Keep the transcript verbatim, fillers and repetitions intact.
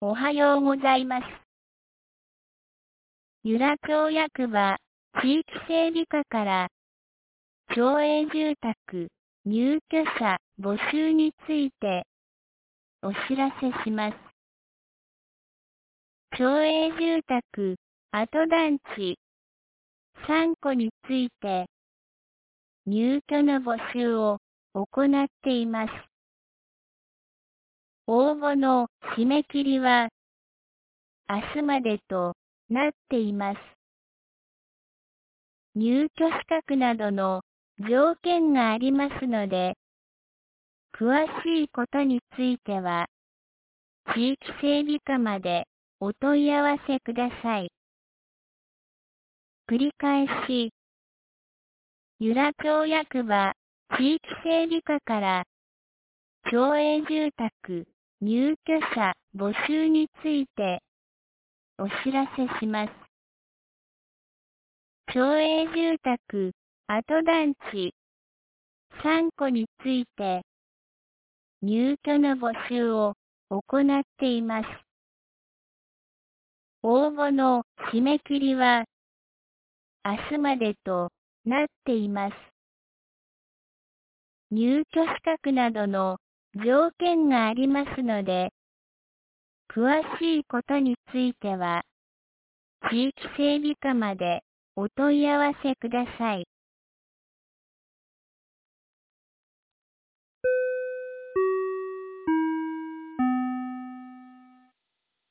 おはようございます。由良町役場地域整備課から町営住宅入居者募集についてお知らせします。町営住宅跡団地さんこについて入居の募集を行っています。応募の締め切りは明日までとなっています。入居資格などの条件がありますので、詳しいことについては、地域整備課までお問い合わせください。繰り返し、由良町役場地域整備課から町営住宅入居者募集についてお知らせします。町営住宅跡団地さんこについて入居の募集を行っています。応募の締め切りは明日までとなっています。入居資格などの条件がありますので、詳しいことについては、地域整備課までお問い合わせください。